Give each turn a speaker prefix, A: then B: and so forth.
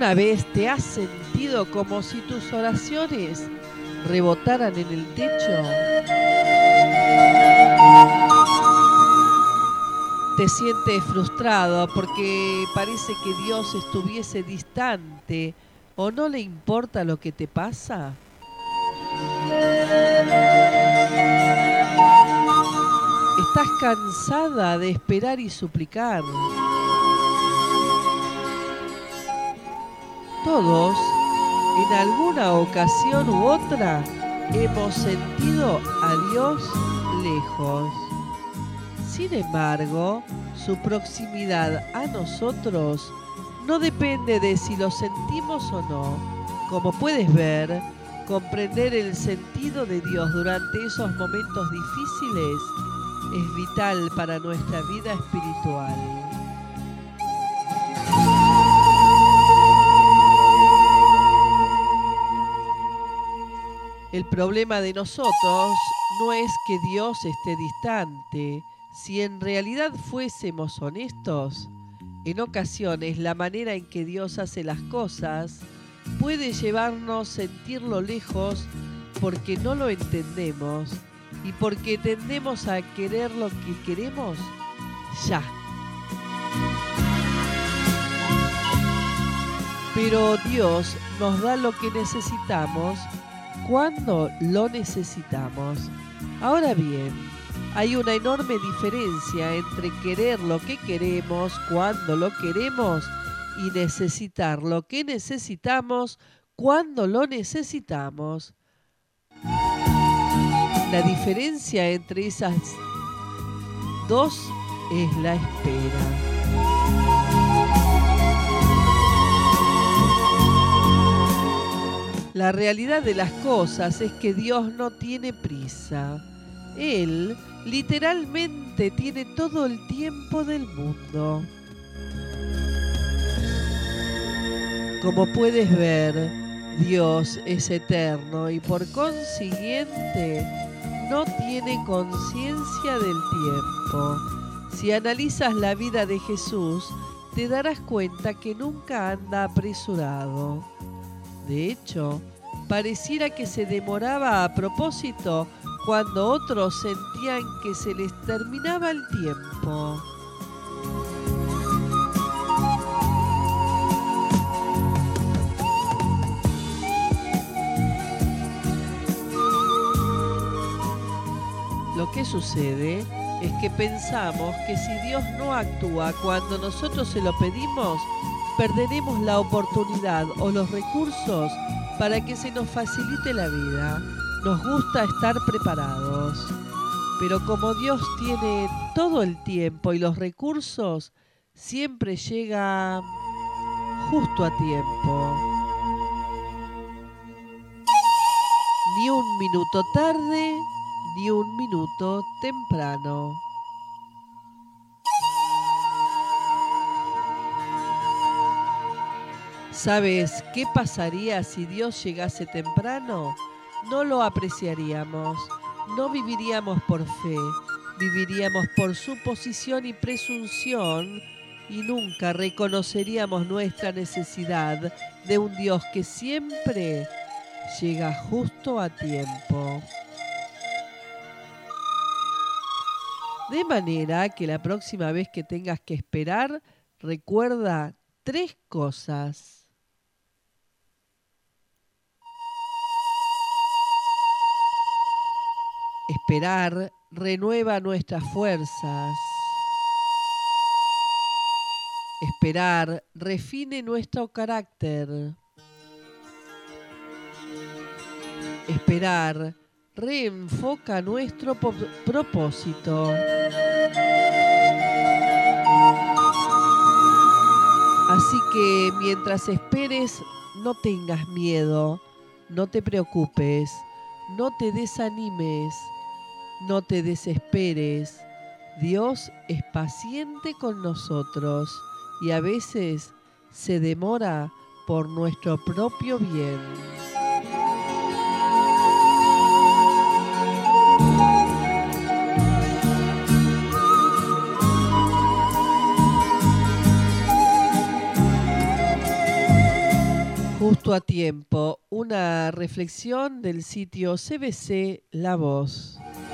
A: ¿Alguna vez te has sentido como si tus oraciones rebotaran en el techo? Te sientes frustrado porque parece que Dios estuviese distante o no le importa lo que te pasa. Estás cansada de esperar y suplicar. Todos, en alguna ocasión u otra, hemos sentido a Dios lejos. Sin embargo, su proximidad a nosotros no depende de si lo sentimos o no. Como puedes ver, comprender el sentido de Dios durante esos momentos difíciles es vital para nuestra vida espiritual. El problema de nosotros no es que Dios esté distante. Si en realidad fuésemos honestos, en ocasiones la manera en que Dios hace las cosas puede llevarnos a sentirlo lejos porque no lo entendemos y porque tendemos a querer lo que queremos ya. Pero Dios nos da lo que necesitamos cuando lo necesitamos. Ahora bien, hay una enorme diferencia entre querer lo que queremos cuando lo queremos y necesitar lo que necesitamos cuando lo necesitamos. La diferencia entre esas dos es la espera. La realidad de las cosas es que Dios no tiene prisa. Él literalmente tiene todo el tiempo del mundo. Como puedes ver, Dios es eterno y por consiguiente no tiene conciencia del tiempo. Si analizas la vida de Jesús, te darás cuenta que nunca anda apresurado. De hecho, pareciera que se demoraba a propósito cuando otros sentían que se les terminaba el tiempo. Lo que sucede es que pensamos que si Dios no actúa cuando nosotros se lo pedimos, perderemos la oportunidad o los recursos para que se nos facilite la vida. Nos gusta estar preparados, pero como Dios tiene todo el tiempo y los recursos, siempre llega justo a tiempo. Ni un minuto tarde, ni un minuto temprano. ¿Sabes qué pasaría si Dios llegase temprano? No lo apreciaríamos, no viviríamos por fe, viviríamos por suposición y presunción y nunca reconoceríamos nuestra necesidad de un Dios que siempre llega justo a tiempo. De manera que la próxima vez que tengas que esperar, recuerda 3 cosas. Esperar renueva nuestras fuerzas. Esperar refine nuestro carácter. Esperar reenfoca nuestro propósito. Así que mientras esperes, no tengas miedo, no te preocupes, no te desanimes, no te desesperes. Dios es paciente con nosotros y a veces se demora por nuestro propio bien. Justo a tiempo, una reflexión del sitio CBC La Voz.